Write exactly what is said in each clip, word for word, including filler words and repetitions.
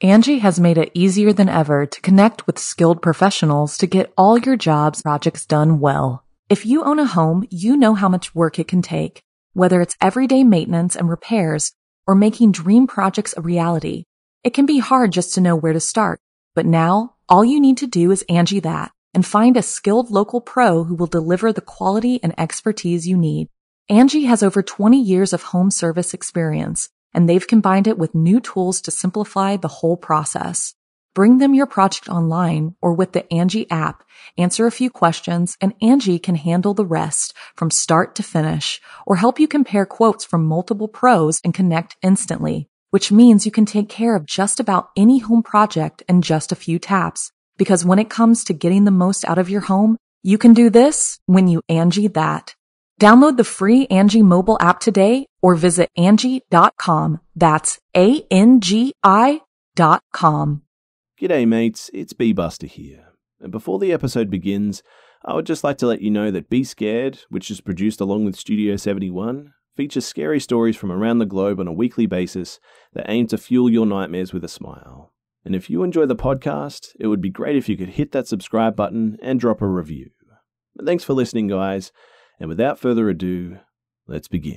Angie has made it easier than ever to connect with skilled professionals to get all your jobs projects done well. If you own a home, you know how much work it can take, whether it's everyday maintenance and repairs or making dream projects a reality. It can be hard just to know where to start, but now all you need to do is Angie that and find a skilled local pro who will deliver the quality and expertise you need. Angie has over twenty years of home service experience, and they've combined it with new tools to simplify the whole process. Bring them your project online or with the Angie app, answer a few questions, and Angie can handle the rest from start to finish or help you compare quotes from multiple pros and connect instantly, which means you can take care of just about any home project in just a few taps. Because when it comes to getting the most out of your home, you can do this when you Angie that. Download the free Angie mobile app today or visit Angie dot com. That's A N G I dot com. G'day mates, it's B-Buster here. And before the episode begins, I would just like to let you know that Be Scared, which is produced along with Studio seventy-one, features scary stories from around the globe on a weekly basis that aim to fuel your nightmares with a smile. And if you enjoy the podcast, it would be great if you could hit that subscribe button and drop a review. But thanks for listening, guys. And without further ado, let's begin.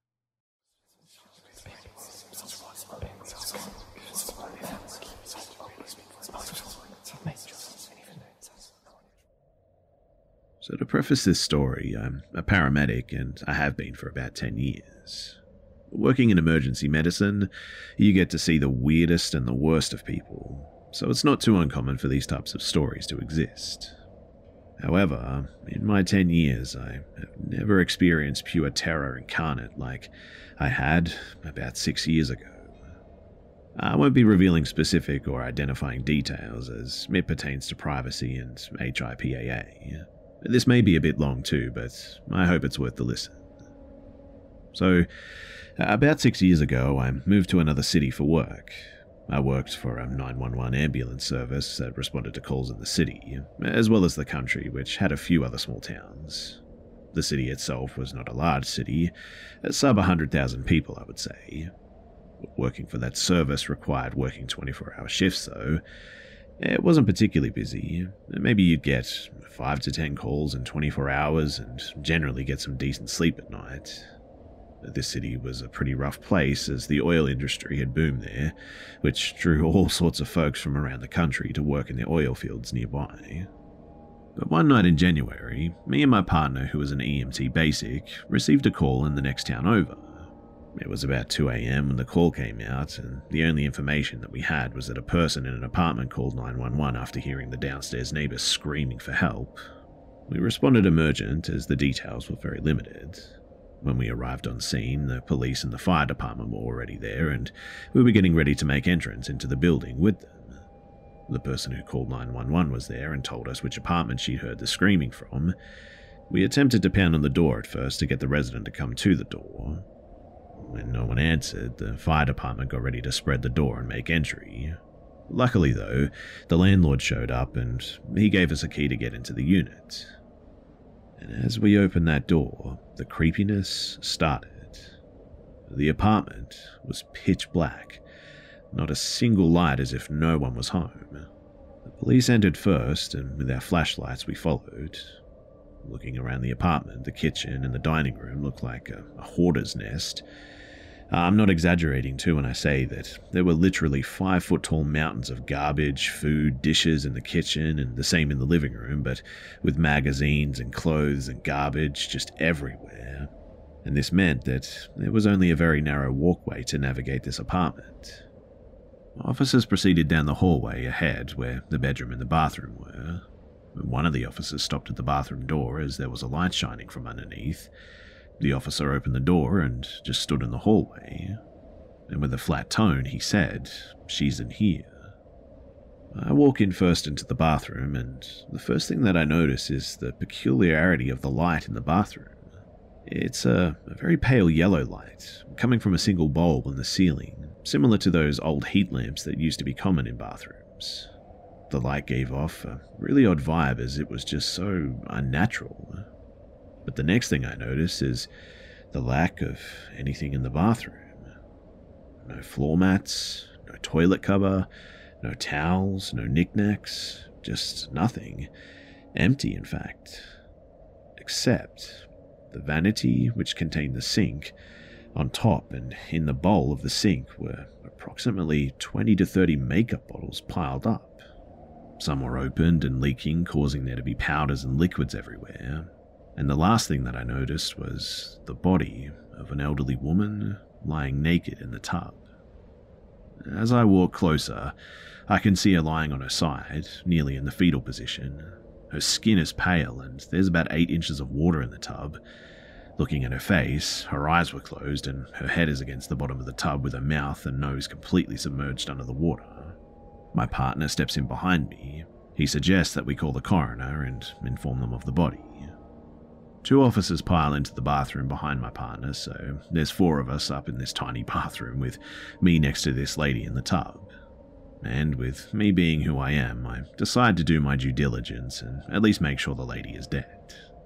So to preface this story, I'm a paramedic and I have been for about ten years. Working in emergency medicine, you get to see the weirdest and the worst of people, so it's not too uncommon for these types of stories to exist. However, in my ten years, I have never experienced pure terror incarnate like I had about six years ago. I won't be revealing specific or identifying details as it pertains to privacy and H I P A A. This may be a bit long too, but I hope it's worth the listen. So, about six years ago, I moved to another city for work. I worked for a nine one one ambulance service that responded to calls in the city, as well as the country, which had a few other small towns. The city itself was not a large city, sub one hundred thousand people, I would say. Working for that service required working twenty-four hour shifts, though. It wasn't particularly busy. Maybe you'd get five to ten calls in twenty-four hours and generally get some decent sleep at night. This city was a pretty rough place as the oil industry had boomed there, which drew all sorts of folks from around the country to work in the oil fields nearby. But one night in January, me and my partner, who was an E M T basic, received a call in the next town over. It was about two a.m. when the call came out, and the only information that we had was that a person in an apartment called nine one one after hearing the downstairs neighbor screaming for help. We responded emergent as the details were very limited. When we arrived on scene, the police and the fire department were already there, and we were getting ready to make entrance into the building with them. The person who called nine one one was there and told us which apartment she'd heard the screaming from. We attempted to pound on the door at first to get the resident to come to the door. When no one answered, the fire department got ready to spread the door and make entry. Luckily, though, the landlord showed up and he gave us a key to get into the unit. And as we opened that door, the creepiness started. The apartment was pitch black, not a single light, as if no one was home. The police entered first, and with our flashlights we followed. Looking around the apartment, the kitchen and the dining room looked like a, a hoarder's nest. I'm not exaggerating too when I say that there were literally five-foot-tall mountains of garbage, food, dishes in the kitchen, and the same in the living room, but with magazines and clothes and garbage just everywhere. And this meant that there was only a very narrow walkway to navigate this apartment. Officers proceeded down the hallway ahead where the bedroom and the bathroom were. One of the officers stopped at the bathroom door as there was a light shining from underneath. The officer opened the door and just stood in the hallway. And with a flat tone, he said, "She's in here." I walk in first into the bathroom, and the first thing that I notice is the peculiarity of the light in the bathroom. It's a, a very pale yellow light, coming from a single bulb on the ceiling, similar to those old heat lamps that used to be common in bathrooms. The light gave off a really odd vibe as it was just so unnatural. But the next thing I notice is the lack of anything in the bathroom. No floor mats, No toilet cover, no towels, no knickknacks, just nothing. Empty, in fact. Except the vanity which contained the sink. On top and in the bowl of the sink were approximately twenty to thirty makeup bottles piled up. Some were opened and leaking, causing there to be powders and liquids everywhere. And the last thing that I noticed was the body of an elderly woman lying naked in the tub. As I walk closer, I can see her lying on her side, nearly in the fetal position. Her skin is pale and there's about eight inches of water in the tub. Looking at her face, her eyes were closed and her head is against the bottom of the tub with her mouth and nose completely submerged under the water. My partner steps in behind me. He suggests that we call the coroner and inform them of the body. Two officers pile into the bathroom behind my partner, so there's four of us up in this tiny bathroom with me next to this lady in the tub. And with me being who I am, I decide to do my due diligence and at least make sure the lady is dead.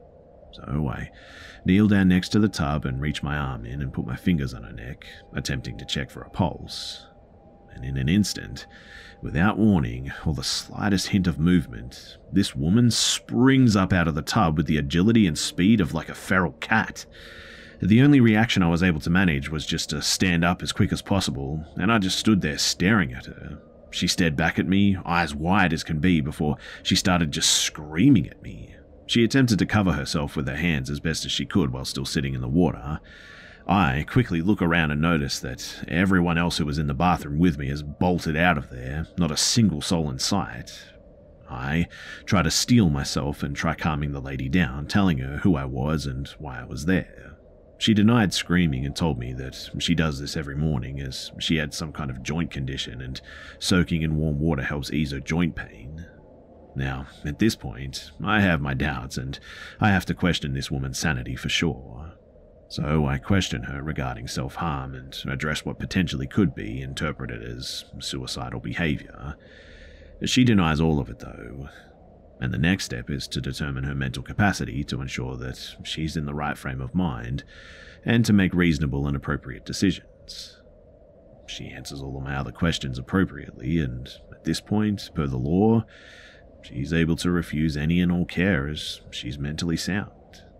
So I kneel down next to the tub and reach my arm in and put my fingers on her neck, attempting to check for a pulse. And in an instant, without warning or the slightest hint of movement, this woman springs up out of the tub with the agility and speed of like a feral cat. The only reaction I was able to manage was just to stand up as quick as possible, and I just stood there staring at her. She stared back at me, eyes wide as can be, before she started just screaming at me. She attempted to cover herself with her hands as best as she could while still sitting in the water. I quickly look around and notice that everyone else who was in the bathroom with me has bolted out of there, not a single soul in sight. I try to steel myself and try calming the lady down, telling her who I was and why I was there. She denied screaming and told me that she does this every morning as she had some kind of joint condition and soaking in warm water helps ease her joint pain. Now, at this point, I have my doubts and I have to question this woman's sanity for sure. So I question her regarding self-harm and address what potentially could be interpreted as suicidal behavior. She denies all of it though, and the next step is to determine her mental capacity to ensure that she's in the right frame of mind and to make reasonable and appropriate decisions. She answers all of my other questions appropriately, and at this point, per the law, she's able to refuse any and all care as she's mentally sound.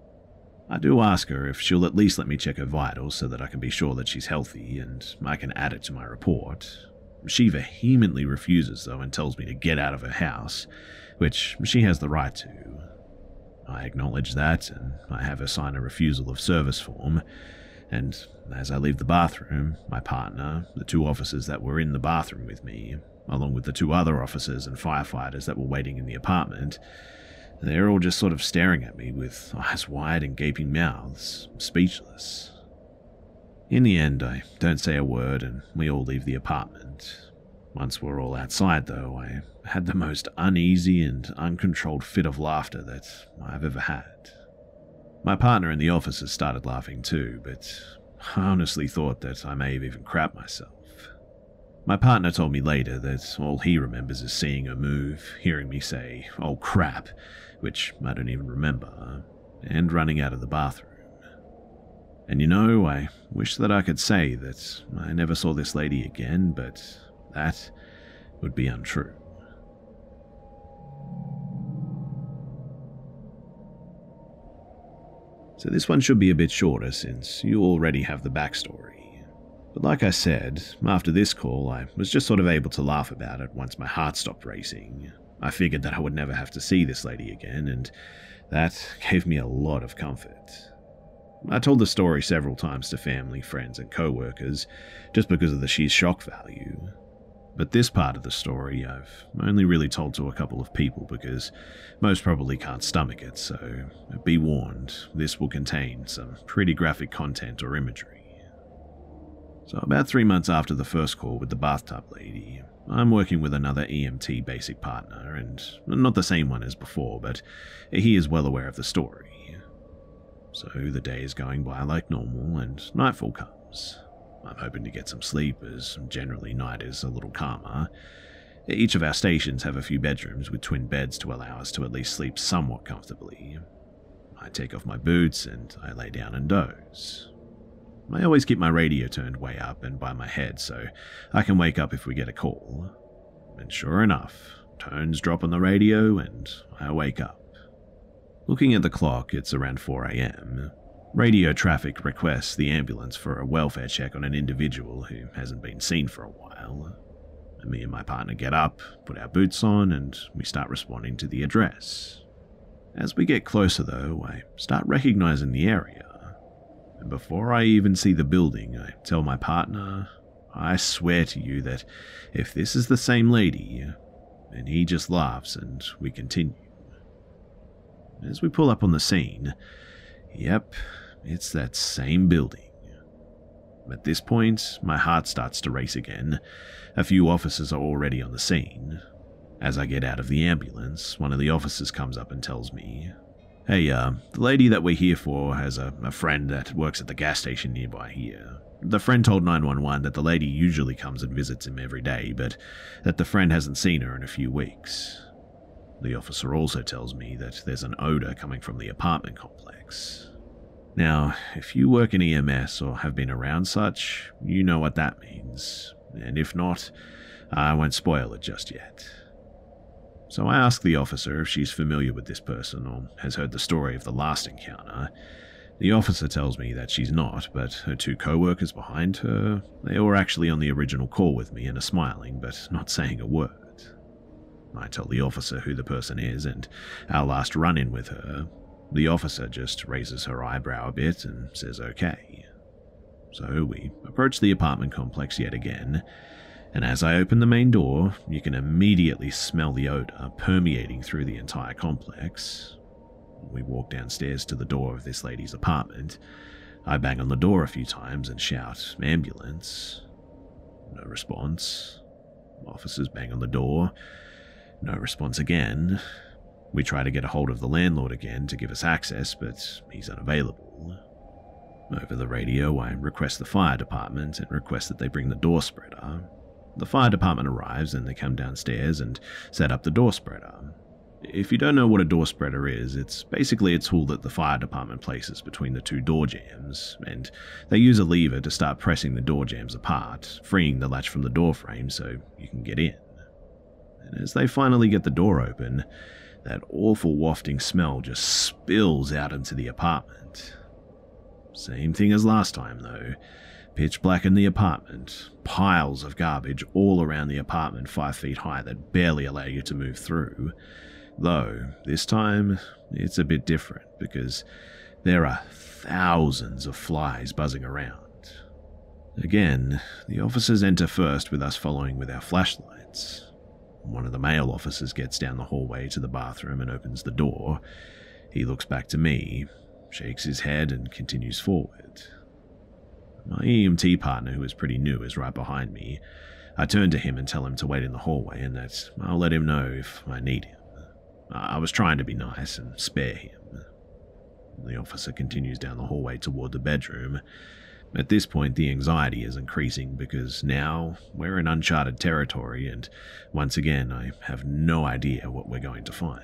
I do ask her if she'll at least let me check her vitals so that I can be sure that she's healthy and I can add it to my report. She vehemently refuses though and tells me to get out of her house, which she has the right to. I acknowledge that and I have her sign a refusal of service form, and as I leave the bathroom, my partner, the two officers that were in the bathroom with me, along with the two other officers and firefighters that were waiting in the apartment, they're all just sort of staring at me with eyes wide and gaping mouths, speechless. In the end, I don't say a word and we all leave the apartment. Once we're all outside, though, I had the most uneasy and uncontrolled fit of laughter that I've ever had. My partner and the officers started laughing too, but I honestly thought that I may have even crapped myself. My partner told me later that all he remembers is seeing her move, hearing me say, "Oh crap," which I don't even remember, and running out of the bathroom. And you know, I wish that I could say that I never saw this lady again, but that would be untrue. So this one should be a bit shorter since you already have the backstory. But like I said, after this call, I was just sort of able to laugh about it once my heart stopped racing. I figured that I would never have to see this lady again, and that gave me a lot of comfort. I told the story several times to family, friends, and co-workers, just because of the sheer shock value. But this part of the story I've only really told to a couple of people because most probably can't stomach it, so be warned, this will contain some pretty graphic content or imagery. So about three months after the first call with the bathtub lady, I'm working with another E M T basic partner, and not the same one as before, but he is well aware of the story. So the day is going by like normal, and nightfall comes. I'm hoping to get some sleep, as generally night is a little calmer. Each of our stations have a few bedrooms with twin beds to allow us to at least sleep somewhat comfortably. I take off my boots and I lay down and doze. I always keep my radio turned way up and by my head so I can wake up if we get a call. And sure enough, tones drop on the radio and I wake up. Looking at the clock, it's around four a.m. Radio traffic requests the ambulance for a welfare check on an individual who hasn't been seen for a while. And me and my partner get up, put our boots on, and we start responding to the address. As we get closer though, I start recognizing the area. And before I even see the building, I tell my partner, I swear to you that if this is the same lady, and he just laughs and we continue. As we pull up on the scene, yep, it's that same building. At this point, my heart starts to race again. A few officers are already on the scene. As I get out of the ambulance, one of the officers comes up and tells me, "Hey, uh, the lady that we're here for has a, a friend that works at the gas station nearby here. The friend told nine one one that the lady usually comes and visits him every day, but that the friend hasn't seen her in a few weeks." The officer also tells me that there's an odor coming from the apartment complex. Now, if you work in E M S or have been around such, you know what that means. And if not, I won't spoil it just yet. So I ask the officer if she's familiar with this person or has heard the story of the last encounter. The officer tells me that she's not, but her two co-workers behind her, they were actually on the original call with me and are smiling, but not saying a word. I tell the officer who the person is and our last run-in with her. The officer just raises her eyebrow a bit and says okay. So we approach the apartment complex yet again, and as I open the main door, you can immediately smell the odor permeating through the entire complex. We walk downstairs to the door of this lady's apartment. I bang on the door a few times and shout, "Ambulance." No response. Officers bang on the door. No response again. We try to get a hold of the landlord again to give us access, but he's unavailable. Over the radio, I request the fire department and request that they bring the door spreader. The fire department arrives and they come downstairs and set up the door spreader. If you don't know what a door spreader is, it's basically a tool that the fire department places between the two door jambs, and they use a lever to start pressing the door jambs apart, freeing the latch from the door frame so you can get in. And as they finally get the door open, that awful wafting smell just spills out into the apartment. Same thing as last time though. Pitch black in the apartment, piles of garbage all around the apartment five feet high that barely allow you to move through. Though, this time, it's a bit different because there are thousands of flies buzzing around. Again, the officers enter first with us following with our flashlights. One of the male officers gets down the hallway to the bathroom and opens the door. He looks back to me, shakes his head and continues forward. My E M T partner, who is pretty new, is right behind me. I turn to him and tell him to wait in the hallway and that I'll let him know if I need him. I was trying to be nice and spare him. The officer continues down the hallway toward the bedroom. At this point, the anxiety is increasing because now we're in uncharted territory and once again I have no idea what we're going to find.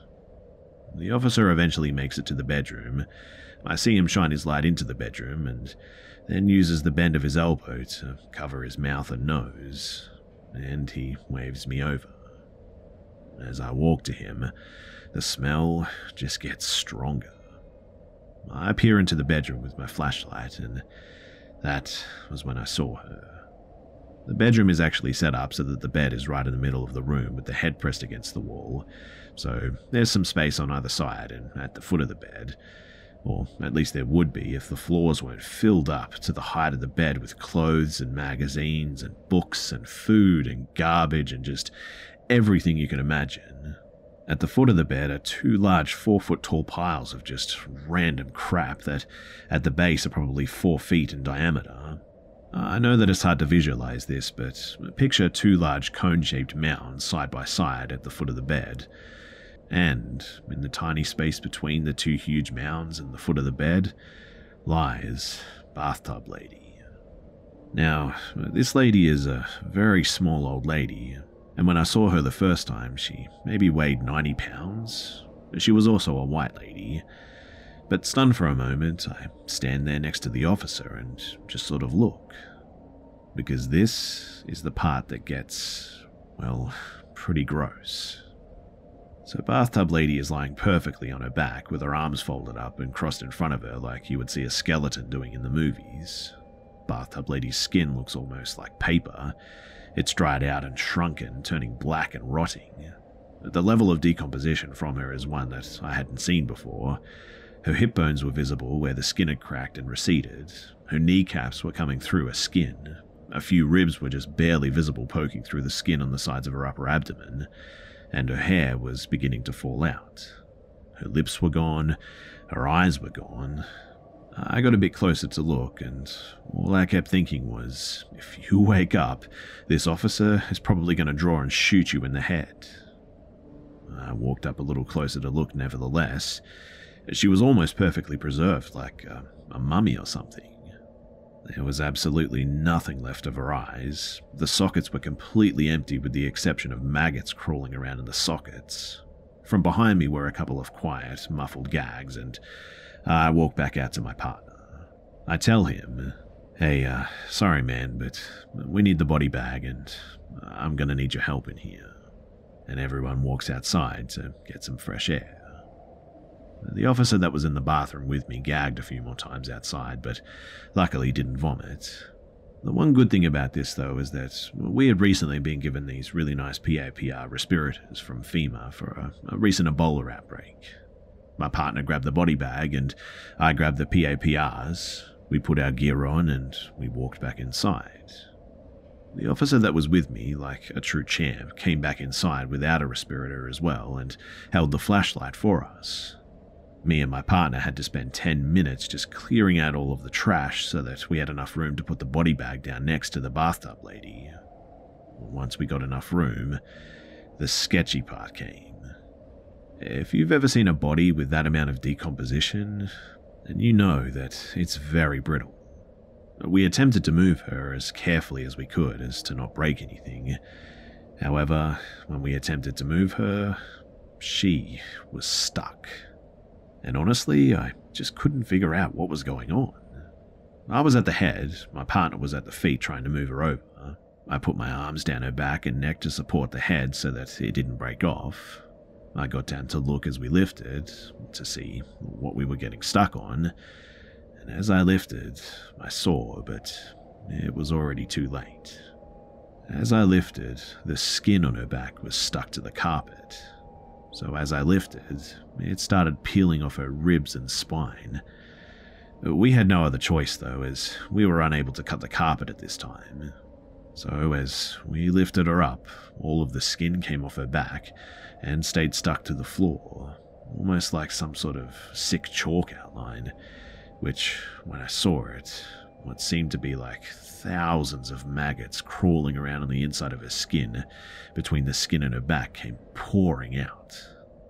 The officer eventually makes it to the bedroom. I see him shine his light into the bedroom and then uses the bend of his elbow to cover his mouth and nose, and he waves me over. As I walk to him, the smell just gets stronger. I peer into the bedroom with my flashlight, and that was when I saw her. The bedroom is actually set up so that the bed is right in the middle of the room with the head pressed against the wall, so there's some space on either side and at the foot of the bed, or at least there would be if the floors weren't filled up to the height of the bed with clothes and magazines and books and food and garbage and just everything you can imagine. At the foot of the bed are two large four-foot-tall piles of just random crap that, at the base, are probably four feet in diameter. I know that it's hard to visualize this, but picture two large cone-shaped mounds side by side at the foot of the bed. And, in the tiny space between the two huge mounds and the foot of the bed, lies Bathtub Lady. Now, this lady is a very small old lady, and when I saw her the first time, she maybe weighed ninety pounds. She was also a white lady. But stunned for a moment, I stand there next to the officer and just sort of look. Because this is the part that gets, well, pretty gross. So Bathtub Lady is lying perfectly on her back with her arms folded up and crossed in front of her like you would see a skeleton doing in the movies. Bathtub Lady's skin looks almost like paper. It's dried out and shrunken, turning black and rotting. The level of decomposition from her is one that I hadn't seen before. Her hip bones were visible where the skin had cracked and receded. Her kneecaps were coming through her skin. A few ribs were just barely visible poking through the skin on the sides of her upper abdomen, and her hair was beginning to fall out. Her lips were gone, her eyes were gone. I got a bit closer to look, and all I kept thinking was, if you wake up, this officer is probably going to draw and shoot you in the head. I walked up a little closer to look nevertheless. She was almost perfectly preserved, like a, a mummy or something. There was absolutely nothing left of her eyes. The sockets were completely empty with the exception of maggots crawling around in the sockets. From behind me were a couple of quiet, muffled gags, and I walk back out to my partner. I tell him, hey, uh, sorry man, but we need the body bag and I'm gonna need your help in here. And everyone walks outside to get some fresh air. The officer that was in the bathroom with me gagged a few more times outside, but luckily didn't vomit. The one good thing about this, though, is that we had recently been given these really nice P A P R respirators from FEMA for a, a recent Ebola outbreak. My partner grabbed the body bag and I grabbed the P A P Rs. We put our gear on and we walked back inside. The officer that was with me, like a true champ, came back inside without a respirator as well and held the flashlight for us. Me and my partner had to spend ten minutes just clearing out all of the trash so that we had enough room to put the body bag down next to the bathtub lady. Once we got enough room, the sketchy part came. If you've ever seen a body with that amount of decomposition, then you know that it's very brittle. We attempted to move her as carefully as we could as to not break anything. However, when we attempted to move her, she was stuck. And honestly, I just couldn't figure out what was going on. I was at the head, my partner was at the feet trying to move her over. I put my arms down her back and neck to support the head so that it didn't break off. I got down to look as we lifted, to see what we were getting stuck on, and as I lifted, I saw, but it was already too late. As I lifted, the skin on her back was stuck to the carpet. So as I lifted, it started peeling off her ribs and spine. We had no other choice though, as we were unable to cut the carpet at this time. So as we lifted her up, all of the skin came off her back and stayed stuck to the floor, almost like some sort of sick chalk outline, which, when I saw it, what seemed to be like thousands of maggots crawling around on the inside of her skin, between the skin and her back, came pouring out.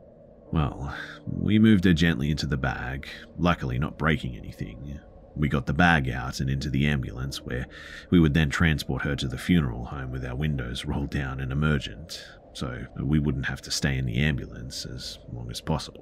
Well, we moved her gently into the bag, luckily not breaking anything. We got the bag out and into the ambulance, where we would then transport her to the funeral home with our windows rolled down and emergent, so we wouldn't have to stay in the ambulance as long as possible.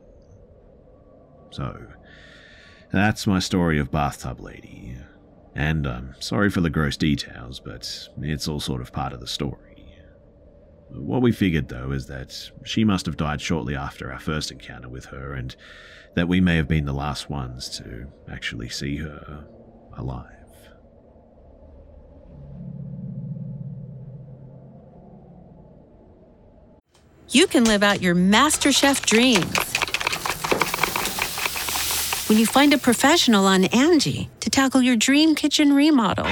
So, that's my story of Bathtub Lady. And I'm sorry for the gross details, but it's all sort of part of the story. What we figured, though, is that she must have died shortly after our first encounter with her, and that we may have been the last ones to actually see her alive. You can live out your MasterChef dreams when you find a professional on Angie to tackle your dream kitchen remodel.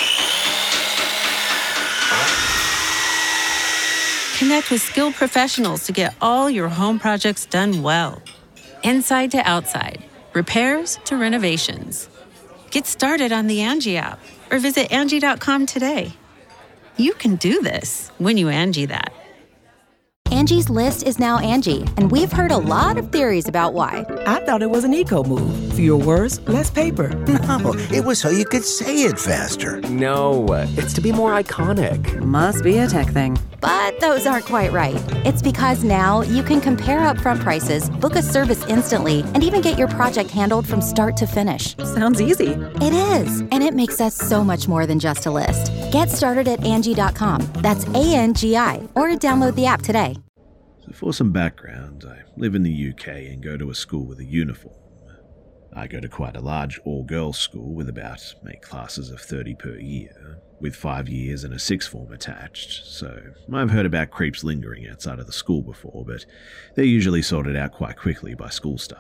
Connect with skilled professionals to get all your home projects done well. Inside to outside, repairs to renovations. Get started on the Angie app or visit Angie dot com today. You can do this when you Angie that. Angie's List is now Angie, and we've heard a lot of theories about why. I thought it was an eco move. Fewer words, less paper. No, it was so you could say it faster. No, it's to be more iconic. Must be a tech thing. But those aren't quite right. It's because now you can compare upfront prices, book a service instantly, and even get your project handled from start to finish. Sounds easy. It is, and it makes us so much more than just a list. Get started at Angie dot com. That's A N G I, or download the app today. So for some background, I live in the U K and go to a school with a uniform. I go to quite a large all-girls school with about eight classes of thirty per year, with five years and a sixth form attached, so I've heard about creeps lingering outside of the school before, but they're usually sorted out quite quickly by school staff.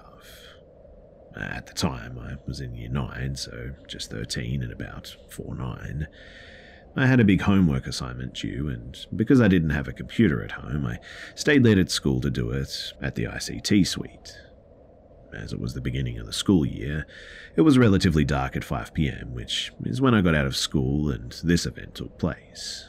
At the time, I was in year nine, so just thirteen and about four nine. I had a big homework assignment due, and because I didn't have a computer at home, I stayed late at school to do it at the I C T suite. As it was the beginning of the school year, it was relatively dark at five p.m, which is when I got out of school and this event took place.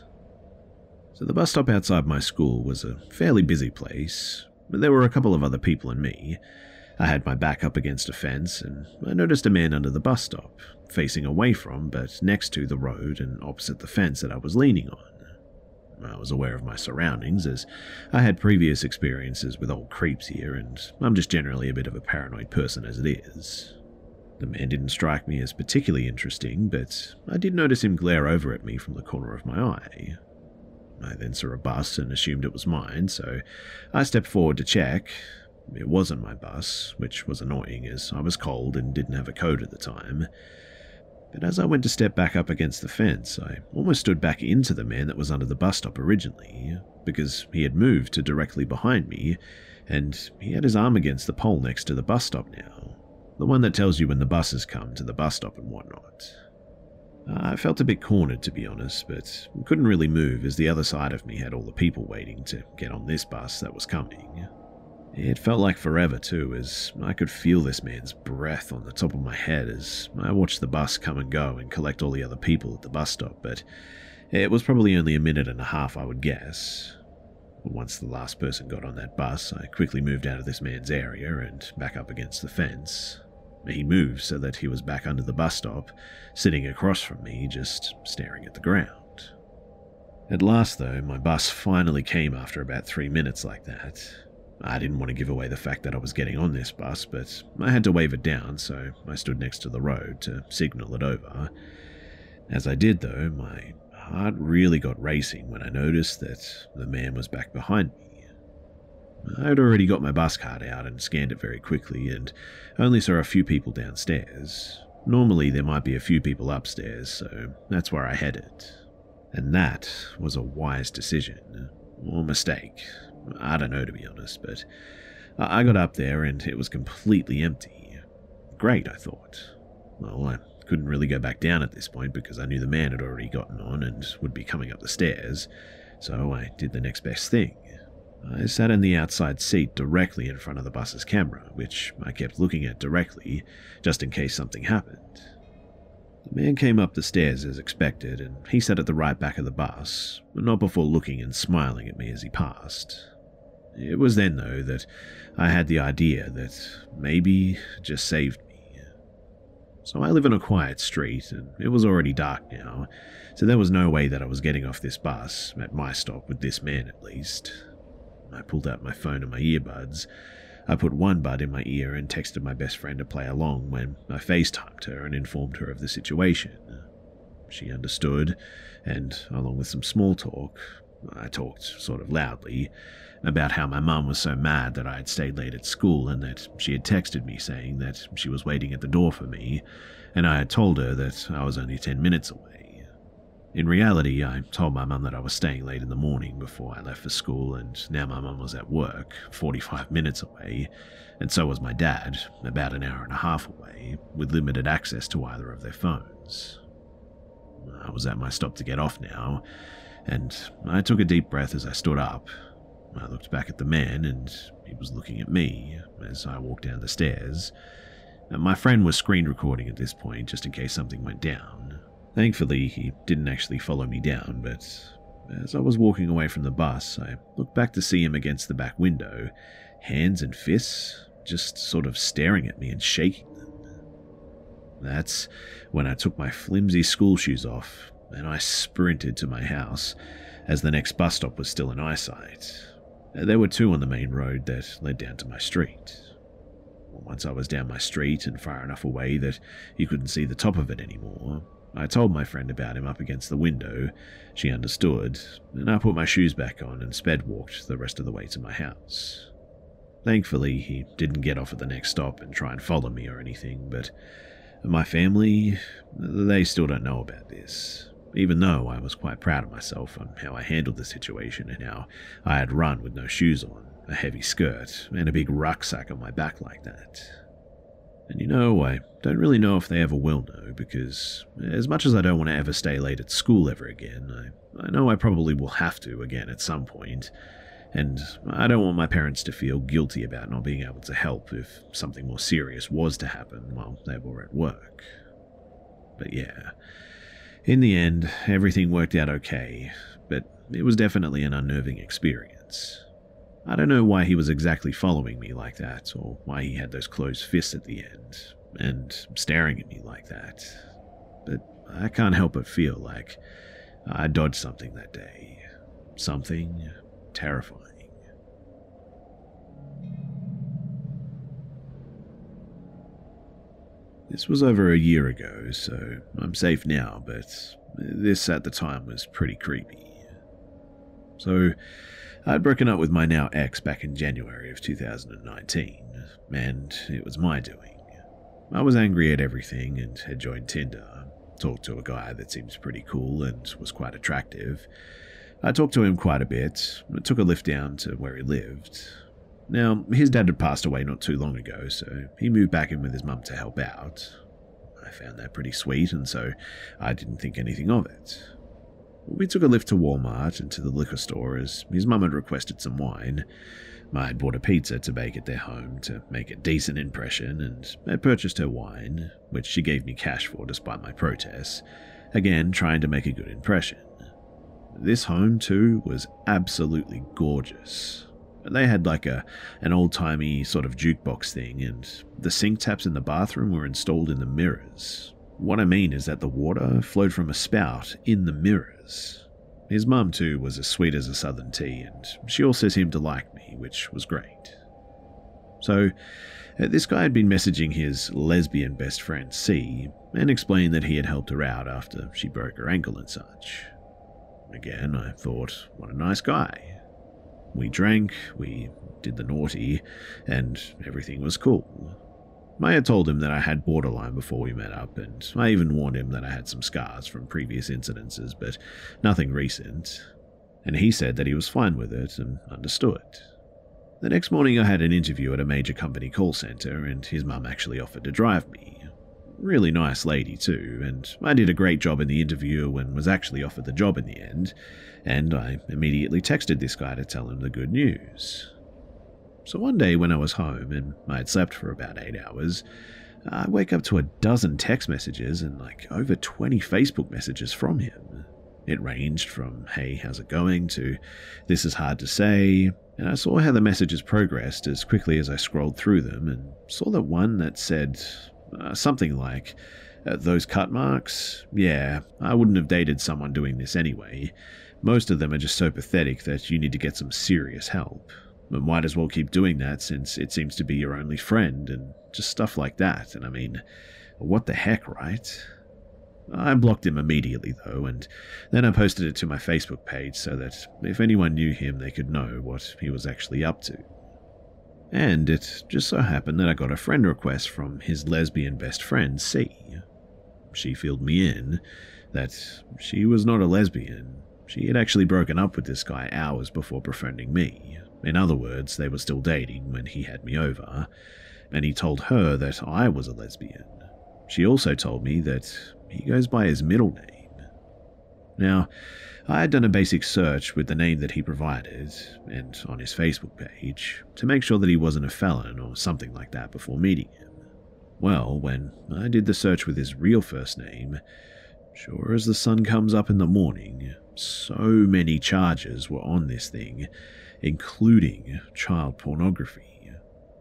So the bus stop outside my school was a fairly busy place, but there were a couple of other people and me. I had my back up against a fence, and I noticed a man under the bus stop, facing away from but next to the road and opposite the fence that I was leaning on. I was aware of my surroundings, as I had previous experiences with old creeps here, and I'm just generally a bit of a paranoid person as it is. The man didn't strike me as particularly interesting, but I did notice him glare over at me from the corner of my eye. I then saw a bus and assumed it was mine, so I stepped forward to check. It wasn't my bus, which was annoying as I was cold and didn't have a coat at the time. But as I went to step back up against the fence, I almost stood back into the man that was under the bus stop originally, because he had moved to directly behind me, and he had his arm against the pole next to the bus stop now, the one that tells you when the buses come to the bus stop and whatnot. I felt a bit cornered, to be honest, but couldn't really move as the other side of me had all the people waiting to get on this bus that was coming. It felt like forever too, as I could feel this man's breath on the top of my head as I watched the bus come and go and collect all the other people at the bus stop, but it was probably only a minute and a half, I would guess. Once the last person got on that bus, I quickly moved out of this man's area and back up against the fence. He moved so that he was back under the bus stop, sitting across from me, just staring at the ground. At last, though, my bus finally came after about three minutes like that. I didn't want to give away the fact that I was getting on this bus, but I had to wave it down, so I stood next to the road to signal it over. As I did, though, my heart really got racing when I noticed that the man was back behind me. I had already got my bus card out and scanned it very quickly, and only saw a few people downstairs. Normally there might be a few people upstairs, so that's where I headed. And that was a wise decision, or mistake. I don't know, to be honest, but I got up there and it was completely empty. Great, I thought. Well, I couldn't really go back down at this point because I knew the man had already gotten on and would be coming up the stairs, so I did the next best thing. I sat in the outside seat directly in front of the bus's camera, which I kept looking at directly, just in case something happened. The man came up the stairs as expected, and he sat at the right back of the bus, but not before looking and smiling at me as he passed. It was then, though, that I had the idea that maybe just saved me. So I live in a quiet street, and it was already dark now, so there was no way that I was getting off this bus, at my stop with this man at least. I pulled out my phone and my earbuds. I put one bud in my ear and texted my best friend to play along when I FaceTimed her and informed her of the situation. She understood, and along with some small talk, I talked sort of loudly about how my mum was so mad that I had stayed late at school and that she had texted me saying that she was waiting at the door for me, and I had told her that I was only ten minutes away. In reality, I told my mum that I was staying late in the morning before I left for school, and now my mum was at work, forty-five minutes away, and so was my dad, about an hour and a half away, with limited access to either of their phones. I was at my stop to get off now, and I took a deep breath as I stood up. I looked back at the man, and he was looking at me as I walked down the stairs. My friend was screen recording at this point, just in case something went down. Thankfully, he didn't actually follow me down, but as I was walking away from the bus, I looked back to see him against the back window, hands and fists just sort of staring at me and shaking them. That's when I took my flimsy school shoes off and I sprinted to my house, as the next bus stop was still in eyesight. There were two on the main road that led down to my street. Once I was down my street and far enough away that you couldn't see the top of it anymore, I told my friend about him up against the window. She understood, and I put my shoes back on and sped walked the rest of the way to my house. Thankfully, he didn't get off at the next stop and try and follow me or anything, but my family, they still don't know about this, even though I was quite proud of myself on how I handled the situation and how I had run with no shoes on, a heavy skirt, and a big rucksack on my back like that. And you know, I don't really know if they ever will know, because as much as I don't want to ever stay late at school ever again, I, I know I probably will have to again at some point, and I don't want my parents to feel guilty about not being able to help if something more serious was to happen while they were at work. But yeah, in the end, everything worked out okay, but it was definitely an unnerving experience. I don't know why he was exactly following me like that, or why he had those closed fists at the end, and staring at me like that, but I can't help but feel like I dodged something that day. Something terrifying. This was over a year ago, so I'm safe now, but this at the time was pretty creepy. So, I'd broken up with my now ex back in January of two thousand nineteen, and it was my doing. I was angry at everything and had joined Tinder, talked to a guy that seems pretty cool and was quite attractive. I talked to him quite a bit, took a lift down to where he lived. Now, his dad had passed away not too long ago, so he moved back in with his mum to help out. I found that pretty sweet, and so I didn't think anything of it. We took a lift to Walmart and to the liquor store as his mum had requested some wine. I had bought a pizza to bake at their home to make a decent impression, and had purchased her wine, which she gave me cash for despite my protests, again trying to make a good impression. This home, too, was absolutely gorgeous. They had like a an old-timey sort of jukebox thing, and the sink taps in the bathroom were installed in the mirrors. What I mean is that the water flowed from a spout in the mirrors. His mum, too, was as sweet as a southern tea, and she also seemed to like me, which was great. So, uh, this guy had been messaging his lesbian best friend, C, and explained that he had helped her out after she broke her ankle and such. Again, I thought, what a nice guy. We drank, we did the naughty, and everything was cool. I had told him that I had borderline before we met up, and I even warned him that I had some scars from previous incidences, but nothing recent. And he said that he was fine with it and understood. The next morning I had an interview at a major company call center, and his mum actually offered to drive me. Really nice lady too, and I did a great job in the interview and was actually offered the job in the end, and I immediately texted this guy to tell him the good news. So one day when I was home and I had slept for about eight hours, I wake up to a dozen text messages and like over twenty Facebook messages from him. It ranged from, hey, how's it going, to this is hard to say, and I saw how the messages progressed as quickly as I scrolled through them and saw that one that said uh, something like, uh, those cut marks? Yeah, I wouldn't have dated someone doing this anyway. Most of them are just so pathetic that you need to get some serious help. But might as well keep doing that since it seems to be your only friend, and just stuff like that. And I mean, what the heck, right? I blocked him immediately though, and then I posted it to my Facebook page so that if anyone knew him they could know what he was actually up to. And it just so happened that I got a friend request from his lesbian best friend, C. She filled me in that she was not a lesbian. She had actually broken up with this guy hours before befriending me. In other words, they were still dating when he had me over, and he told her that I was a lesbian. She also told me that he goes by his middle name. Now, I had done a basic search with the name that he provided, and on his Facebook page, to make sure that he wasn't a felon or something like that before meeting him. Well, when I did the search with his real first name, sure as the sun comes up in the morning, so many charges were on this thing, including child pornography.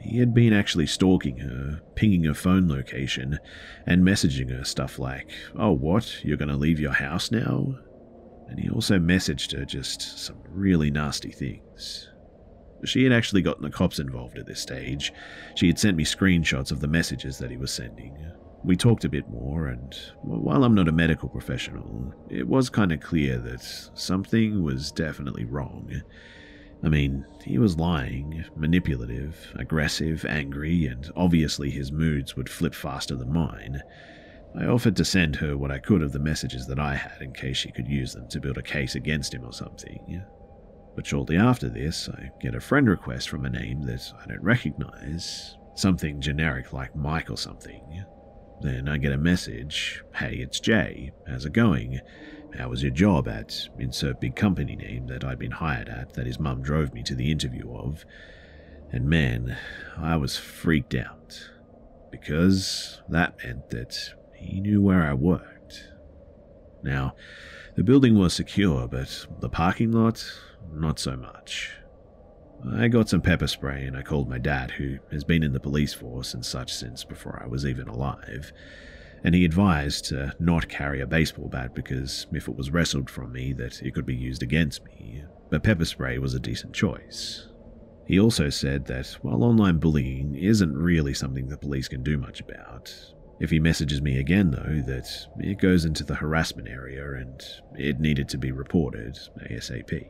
He had been actually stalking her, pinging her phone location, and messaging her stuff like, "Oh what, you're gonna leave your house now?" And he also messaged her just some really nasty things. She had actually gotten the cops involved at this stage. She had sent me screenshots of the messages that he was sending. We talked a bit more, and while I'm not a medical professional, it was kind of clear that something was definitely wrong. I mean, he was lying, manipulative, aggressive, angry, and obviously his moods would flip faster than mine. I offered to send her what I could of the messages that I had in case she could use them to build a case against him or something. But shortly after this, I get a friend request from a name that I don't recognize, something generic like Mike or something. Then I get a message, "Hey, it's Jay, how's it going? How was your job at insert big company name that I'd been hired at that his mum drove me to the interview of?" And man, I was freaked out, because that meant that he knew where I worked. Now, the building was secure, but the parking lot, not so much. I got some pepper spray and I called my dad, who has been in the police force and such since before I was even alive, and he advised to not carry a baseball bat because if it was wrestled from me that it could be used against me, but pepper spray was a decent choice. He also said that while online bullying isn't really something the police can do much about, if he messages me again though, that it goes into the harassment area and it needed to be reported ASAP.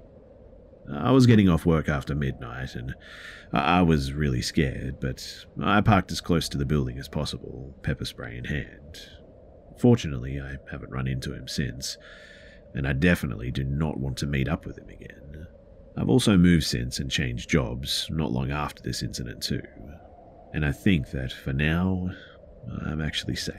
I was getting off work after midnight and I was really scared, but I parked as close to the building as possible, pepper spray in hand. Fortunately, I haven't run into him since, and I definitely do not want to meet up with him again. I've also moved since and changed jobs not long after this incident too, and I think that for now, I'm actually safe.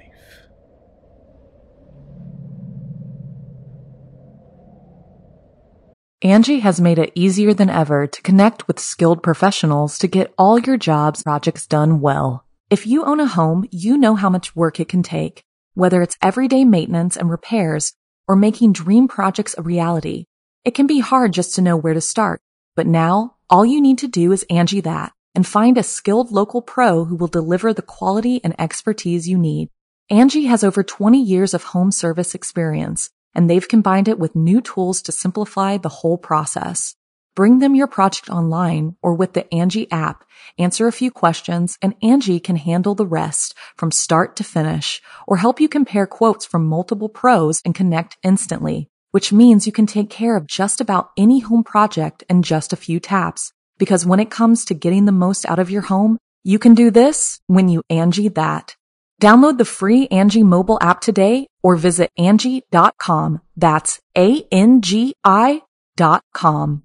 Angie has made it easier than ever to connect with skilled professionals to get all your jobs projects done well. If you own a home, you know how much work it can take, whether it's everyday maintenance and repairs or making dream projects a reality. It can be hard just to know where to start, but now all you need to do is Angie that and find a skilled local pro who will deliver the quality and expertise you need. Angie has over twenty years of home service experience, and they've combined it with new tools to simplify the whole process. Bring them your project online or with the Angie app, answer a few questions, and Angie can handle the rest from start to finish, or help you compare quotes from multiple pros and connect instantly, which means you can take care of just about any home project in just a few taps. Because when it comes to getting the most out of your home, you can do this when you Angie that. Download the free Angie mobile app today or visit Angie dot com. That's A N G I dot com.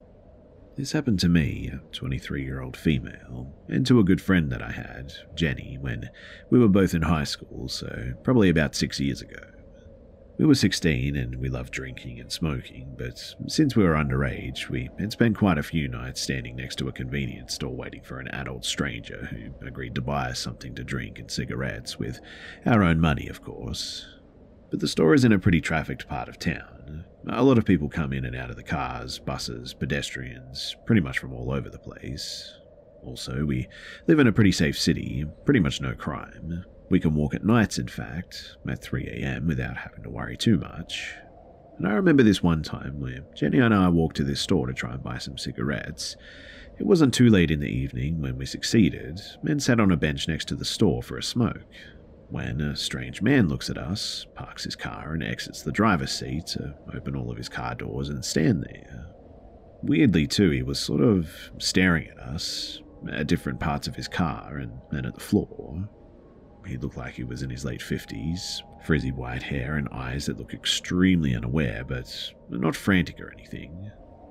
This happened to me, a twenty-three-year-old female, and to a good friend that I had, Jenny, when we were both in high school, so probably about six years ago. We were sixteen and we loved drinking and smoking, but since we were underage, we had spent quite a few nights standing next to a convenience store waiting for an adult stranger who agreed to buy us something to drink and cigarettes with our own money, of course. But the store is in a pretty trafficked part of town. A lot of people come in and out of the cars, buses, pedestrians, pretty much from all over the place. Also, we live in a pretty safe city, pretty much no crime. We can walk at nights, in fact, at three a.m. without having to worry too much. And I remember this one time where Jenny and I walked to this store to try and buy some cigarettes. It wasn't too late in the evening when we succeeded and sat on a bench next to the store for a smoke, when a strange man looks at us, parks his car and exits the driver's seat to open all of his car doors and stand there. Weirdly too, he was sort of staring at us, at different parts of his car and then at the floor. He looked like he was in his late fifties, frizzy white hair and eyes that looked extremely unaware, but not frantic or anything.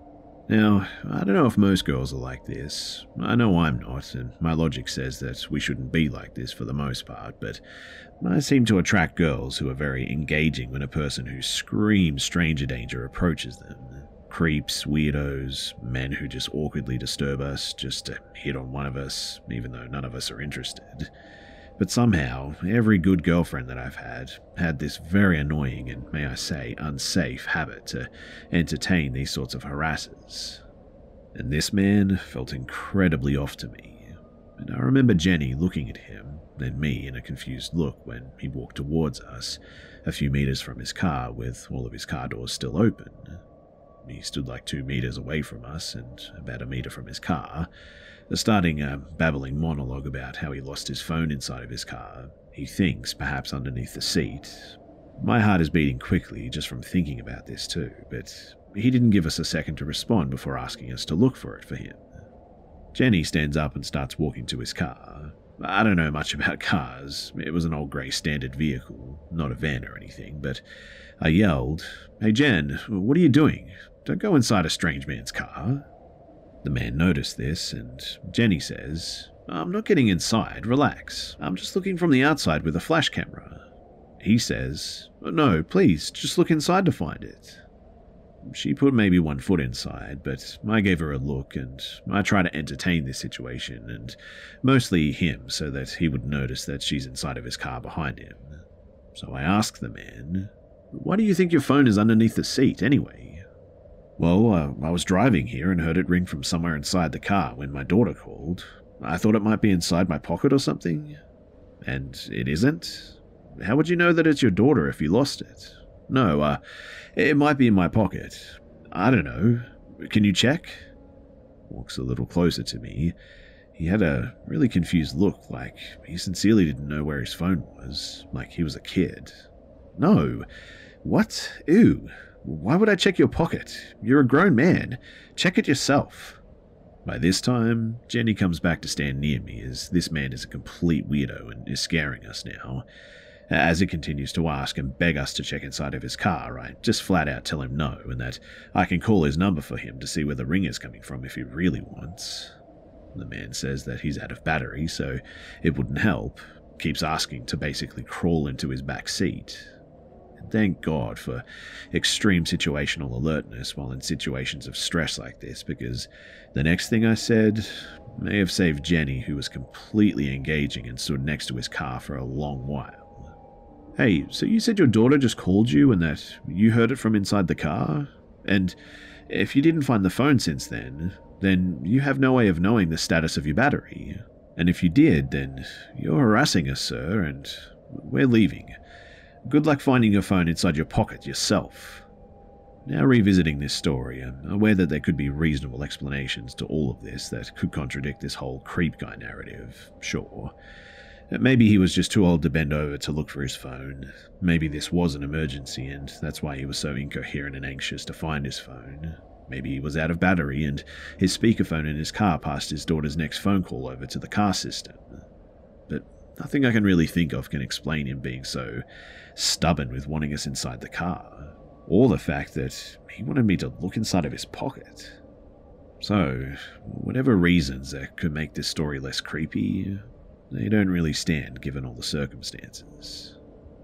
Now, I don't know if most girls are like this. I know I'm not, and my logic says that we shouldn't be like this for the most part, but I seem to attract girls who are very engaging when a person who screams stranger danger approaches them. Creeps, weirdos, men who just awkwardly disturb us just to hit on one of us, even though none of us are interested. But somehow, every good girlfriend that I've had had this very annoying and, may I say, unsafe habit to entertain these sorts of harassers. And this man felt incredibly off to me. And I remember Jenny looking at him, then me in a confused look when he walked towards us, a few meters from his car with all of his car doors still open. He stood like two meters away from us and about a meter from his car, starting a babbling monologue about how he lost his phone inside of his car. He thinks perhaps underneath the seat. My heart is beating quickly just from thinking about this too, but he didn't give us a second to respond before asking us to look for it for him. Jenny stands up and starts walking to his car. I don't know much about cars. It was an old grey standard vehicle, not a van or anything, but I yelled, "Hey Jen, what are you doing? Don't go inside a strange man's car." The man noticed this, and Jenny says, "I'm not getting inside, relax. I'm just looking from the outside with a flash camera." He says, "No, please, just look inside to find it." She put maybe one foot inside, but I gave her a look and I try to entertain this situation, and mostly him so that he would notice that she's inside of his car behind him. So I ask the man, "Why do you think your phone is underneath the seat anyway?" "Well, uh, I was driving here and heard it ring from somewhere inside the car when my daughter called. I thought it might be inside my pocket or something." "And it isn't? How would you know that it's your daughter if you lost it?" "No, uh, it might be in my pocket. I don't know. Can you check?" Walks a little closer to me. He had a really confused look, like he sincerely didn't know where his phone was, like he was a kid. "No. What? Ew. Why would I check your pocket? You're a grown man. Check it yourself." By this time, Jenny comes back to stand near me as this man is a complete weirdo and is scaring us now. As he continues to ask and beg us to check inside of his car, I just flat out tell him no, and that I can call his number for him to see where the ring is coming from if he really wants. The man says that he's out of battery, so it wouldn't help. Keeps asking to basically crawl into his back seat. And thank God for extreme situational alertness while in situations of stress like this, because the next thing I said may have saved Jenny, who was completely engaging and stood next to his car for a long while. "Hey, so you said your daughter just called you and that you heard it from inside the car? And if you didn't find the phone since then, then you have no way of knowing the status of your battery. And if you did, then you're harassing us, sir, and we're leaving. Good luck finding your phone inside your pocket yourself." Now revisiting this story, I'm aware that there could be reasonable explanations to all of this that could contradict this whole creep guy narrative, sure. Maybe he was just too old to bend over to look for his phone. Maybe this was an emergency and that's why he was so incoherent and anxious to find his phone. Maybe he was out of battery and his speakerphone in his car passed his daughter's next phone call over to the car system. But nothing I can really think of can explain him being so stubborn with wanting us inside the car, or the fact that he wanted me to look inside of his pocket. So, whatever reasons that could make this story less creepy, they don't really stand given all the circumstances.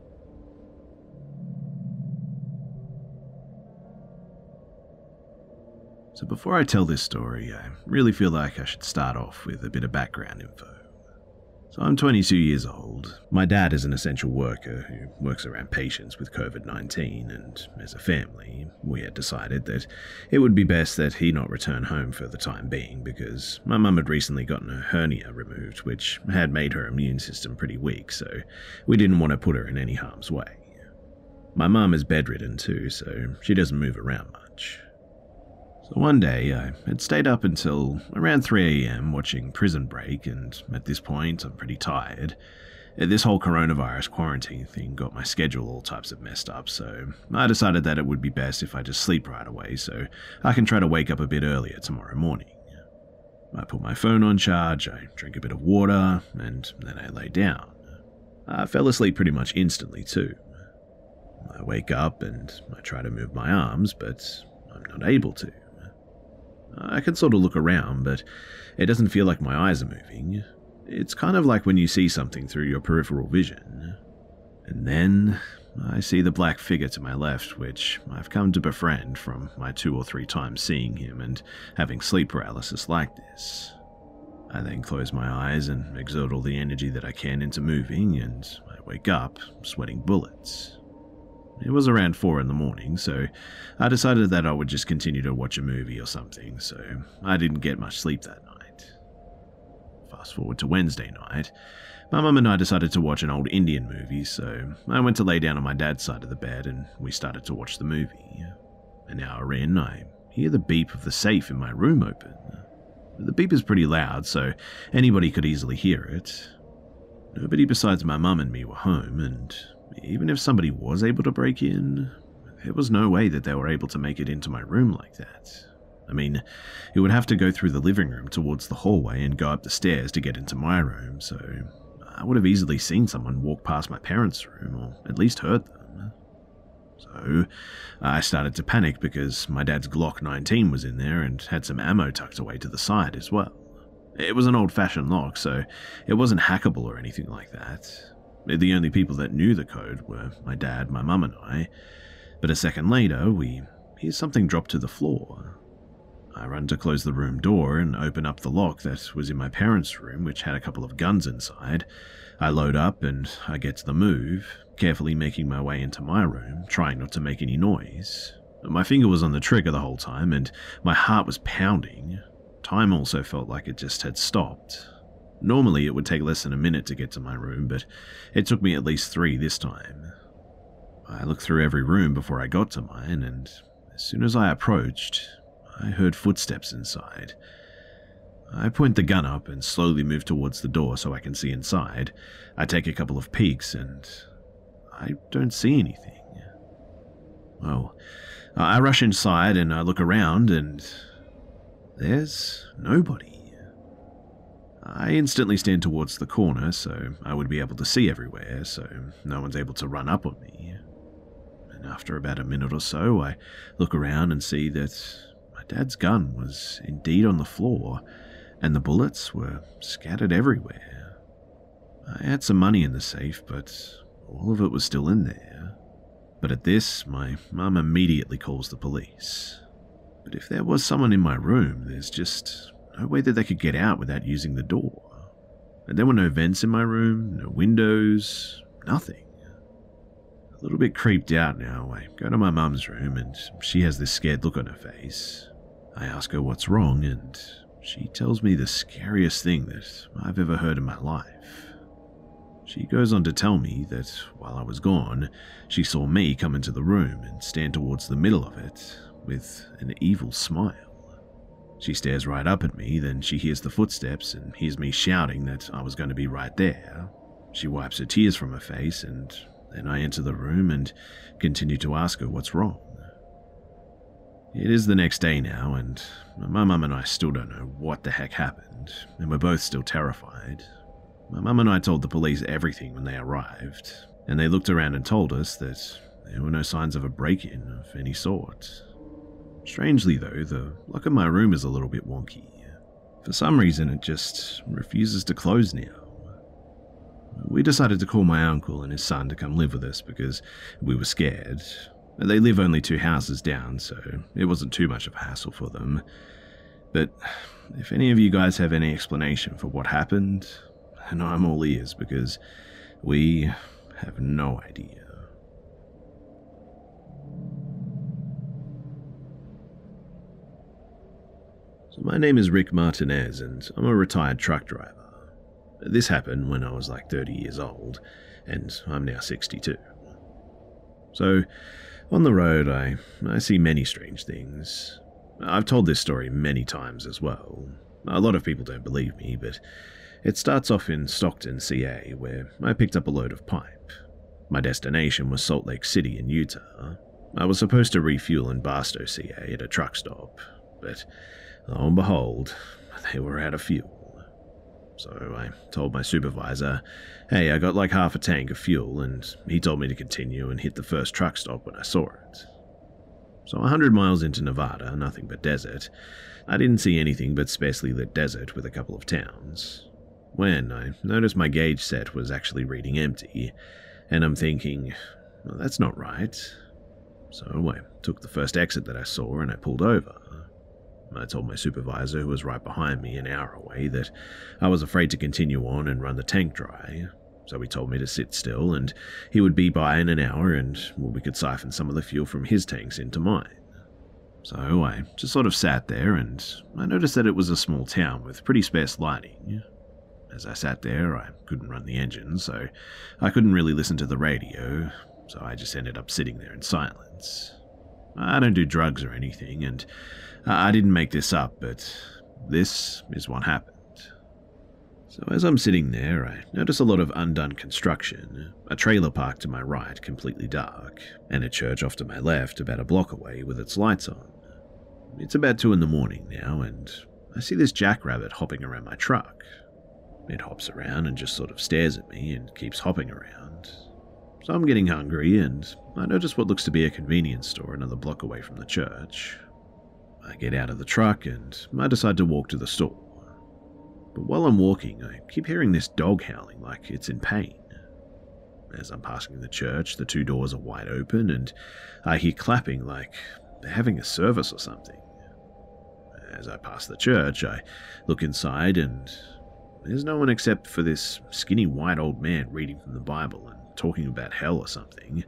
So before I tell this story, I really feel like I should start off with a bit of background info. So I'm twenty-two years old. My dad is an essential worker who works around patients with covid nineteen, and as a family, we had decided that it would be best that he not return home for the time being because my mum had recently gotten a hernia removed, which had made her immune system pretty weak, so we didn't want to put her in any harm's way. My mum is bedridden too, so she doesn't move around much. So one day, I had stayed up until around three a.m. watching Prison Break, and at this point, I'm pretty tired. This whole coronavirus quarantine thing got my schedule all types of messed up, so I decided that it would be best if I just sleep right away so I can try to wake up a bit earlier tomorrow morning. I put my phone on charge, I drank a bit of water, and then I lay down. I fell asleep pretty much instantly too. I wake up and I try to move my arms, but I'm not able to. I can sort of look around, but it doesn't feel like my eyes are moving. It's kind of like when you see something through your peripheral vision. And then I see the black figure to my left, which I've come to befriend from my two or three times seeing him and having sleep paralysis like this. I then close my eyes and exert all the energy that I can into moving, and I wake up sweating bullets. It was around four in the morning, so I decided that I would just continue to watch a movie or something, so I didn't get much sleep that night. fast forward to Wednesday night. My mum and I decided to watch an old Indian movie, so I went to lay down on my dad's side of the bed and we started to watch the movie. An hour in, I hear the beep of the safe in my room open. The beep is pretty loud, so anybody could easily hear it. Nobody besides my mum and me were home, and even if somebody was able to break in, there was no way that they were able to make it into my room like that. I mean, it would have to go through the living room towards the hallway and go up the stairs to get into my room, so I would have easily seen someone walk past my parents' room, or at least heard them. So I started to panic because my dad's Glock nineteen was in there and had some ammo tucked away to the side as well. It was an old-fashioned lock, so it wasn't hackable or anything like that. The only people that knew the code were my dad, my mum and I, but a second later, we hear something drop to the floor. I run to close the room door and open up the lock that was in my parents' room, which had a couple of guns inside. I load up and I get to the move, carefully making my way into my room, trying not to make any noise. My finger was on the trigger the whole time and my heart was pounding. Time also felt like it just had stopped. Normally it would take less than a minute to get to my room, but it took me at least three this time. I looked through every room before I got to mine, and as soon as I approached, I heard footsteps inside. I point the gun up and slowly move towards the door so I can see inside. I take a couple of peeks and I don't see anything. Well, I rush inside and I look around and there's nobody. I instantly stand towards the corner so I would be able to see everywhere, so no one's able to run up on me. And after about a minute or so, I look around and see that my dad's gun was indeed on the floor, and the bullets were scattered everywhere. I had some money in the safe, but all of it was still in there. But at this, my mum immediately calls the police. But if there was someone in my room, there's just no way that they could get out without using the door. And there were no vents in my room, no windows, nothing. A little bit creeped out now, I go to my mum's room and she has this scared look on her face. I ask her what's wrong and she tells me the scariest thing that I've ever heard in my life. She goes on to tell me that while I was gone, she saw me come into the room and stand towards the middle of it with an evil smile. She stares right up at me, then she hears the footsteps and hears me shouting that I was going to be right there. She wipes her tears from her face and then I enter the room and continue to ask her what's wrong. It is the next day now, and my mum and I still don't know what the heck happened, and we're both still terrified. My mum and I told the police everything when they arrived, and they looked around and told us that there were no signs of a break-in of any sort. Strangely though, the lock in my room is a little bit wonky. For some reason it just refuses to close now. We decided to call my uncle and his son to come live with us because we were scared. They live only two houses down, so it wasn't too much of a hassle for them. But if any of you guys have any explanation for what happened, then I'm all ears because we have no idea. So my name is Rick Martinez and I'm a retired truck driver. This happened when I was like thirty years old, and I'm now sixty-two. So, on the road, I, I see many strange things. I've told this story many times as well. A lot of people don't believe me, but it starts off in Stockton, C A, where I picked up a load of pipe. My destination was Salt Lake City in Utah. I was supposed to refuel in Barstow, C A at a truck stop, but lo and behold, they were out of fuel. So I told my supervisor, hey, I got like half a tank of fuel, and he told me to continue and hit the first truck stop when I saw it. So a hundred miles into Nevada, nothing but desert, I didn't see anything but sparsely lit desert with a couple of towns. When I noticed my gauge set was actually reading empty, and I'm thinking, well, that's not right. So I took the first exit that I saw and I pulled over. I told my supervisor, who was right behind me an hour away, that I was afraid to continue on and run the tank dry, so he told me to sit still and he would be by in an hour and well, we could siphon some of the fuel from his tanks into mine. So I just sort of sat there and I noticed that it was a small town with pretty sparse lighting. As I sat there, I couldn't run the engine, so I couldn't really listen to the radio, so I just ended up sitting there in silence. I don't do drugs or anything, and I didn't make this up, but this is what happened. So as I'm sitting there, I notice a lot of undone construction, a trailer parked to my right, completely dark, and a church off to my left, about a block away, with its lights on. It's about two in the morning now, and I see this jackrabbit hopping around my truck. It hops around and just sort of stares at me and keeps hopping around. So I'm getting hungry, and I notice what looks to be a convenience store another block away from the church. I get out of the truck and I decide to walk to the store. But while I'm walking, I keep hearing this dog howling like it's in pain. As I'm passing the church, the two doors are wide open, and I hear clapping like they're having a service or something. As I pass the church, I look inside, and there's no one except for this skinny white old man reading from the Bible and talking about hell or something.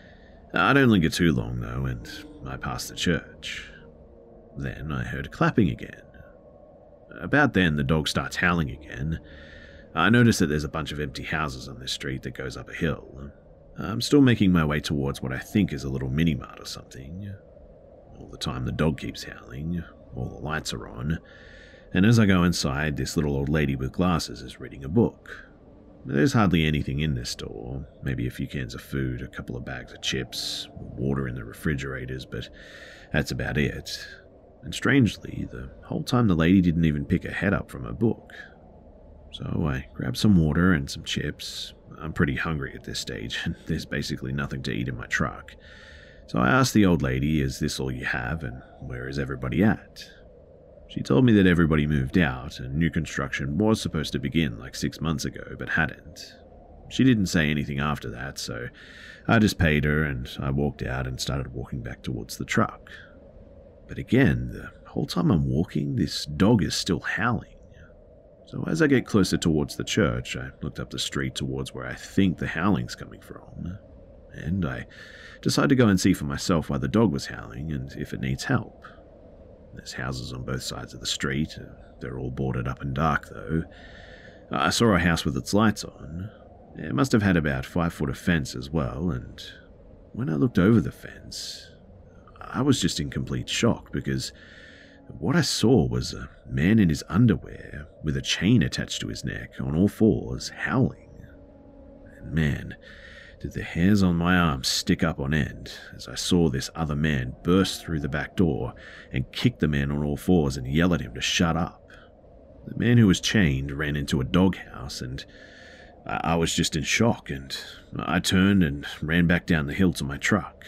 I don't linger too long, though, and I pass the church. Then I heard clapping again. About then, the dog starts howling again. I notice that there's a bunch of empty houses on this street that goes up a hill. I'm still making my way towards what I think is a little mini-mart or something. All the time the dog keeps howling, all the lights are on, and as I go inside, this little old lady with glasses is reading a book. There's hardly anything in this store, maybe a few cans of food, a couple of bags of chips, water in the refrigerators, but that's about it. And strangely, the whole time the lady didn't even pick her head up from her book. So I grab some water and some chips. I'm pretty hungry at this stage, and there's basically nothing to eat in my truck. So I asked the old lady, is this all you have, and where is everybody at? She told me that everybody moved out, and new construction was supposed to begin like six months ago, but hadn't. She didn't say anything after that, so I just paid her, and I walked out and started walking back towards the truck. But again, the whole time I'm walking, this dog is still howling. So as I get closer towards the church, I looked up the street towards where I think the howling's coming from, and I decide to go and see for myself why the dog was howling and if it needs help. There's houses on both sides of the street. They're all boarded up and dark, though. I saw a house with its lights on. It must have had about five foot of fence as well, and when I looked over the fence, I was just in complete shock because what I saw was a man in his underwear with a chain attached to his neck on all fours, howling. And man, did the hairs on my arms stick up on end as I saw this other man burst through the back door and kick the man on all fours and yell at him to shut up. The man who was chained ran into a doghouse, and I was just in shock, and I turned and ran back down the hill to my truck.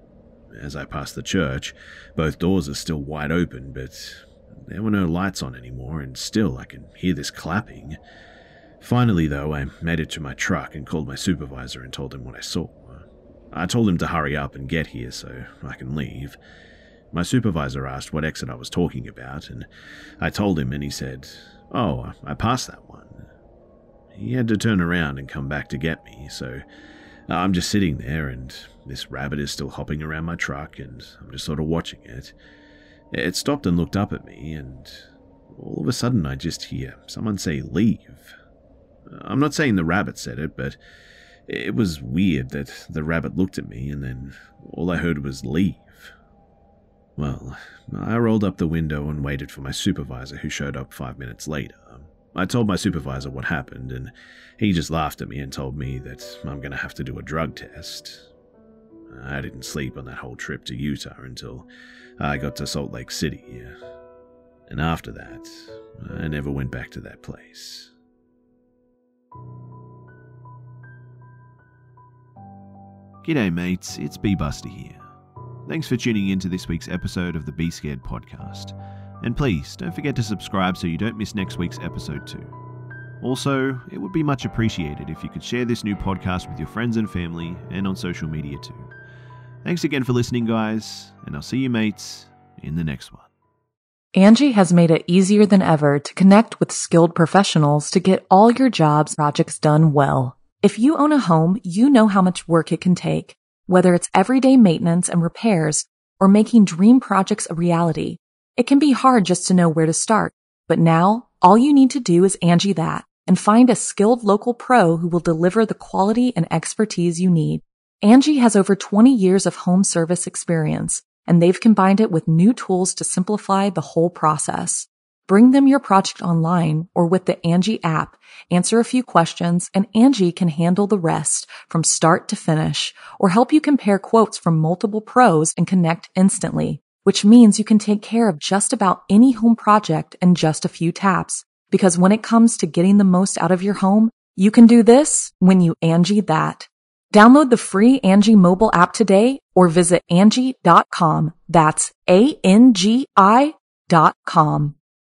As I passed the church, both doors are still wide open, but there were no lights on anymore, and still I can hear this clapping. Finally, though, I made it to my truck and called my supervisor and told him what I saw. I told him to hurry up and get here so I can leave. My supervisor asked what exit I was talking about, and I told him, and he said, "Oh, I passed that one." He had to turn around and come back to get me, so I'm just sitting there, and this rabbit is still hopping around my truck, and I'm just sort of watching it. It stopped and looked up at me, and all of a sudden I just hear someone say, "Leave." I'm not saying the rabbit said it, but it was weird that the rabbit looked at me, and then all I heard was, "Leave." Well, I rolled up the window and waited for my supervisor, who showed up five minutes later. I told my supervisor what happened, and he just laughed at me and told me that I'm going to have to do a drug test. I didn't sleep on that whole trip to Utah until I got to Salt Lake City, and after that, I never went back to that place. G'day mates, it's B-Buster here. Thanks for tuning in to this week's episode of the Be Scared podcast. And please, don't forget to subscribe so you don't miss next week's episode too. Also, it would be much appreciated if you could share this new podcast with your friends and family and on social media too. Thanks again for listening, guys, and I'll see you mates in the next one. Angie has made it easier than ever to connect with skilled professionals to get all your jobs projects done well. If you own a home, you know how much work it can take, whether it's everyday maintenance and repairs or making dream projects a reality. It can be hard just to know where to start, but now all you need to do is Angie that, and find a skilled local pro who will deliver the quality and expertise you need. Angie has over twenty years of home service experience, and they've combined it with new tools to simplify the whole process. Bring them your project online or with the Angie app, answer a few questions, and Angie can handle the rest from start to finish, or help you compare quotes from multiple pros and connect instantly, which means you can take care of just about any home project in just a few taps. Because when it comes to getting the most out of your home, you can do this when you Angie that. Download the free Angie mobile app today or visit Angie dot com. That's A N G I dot com.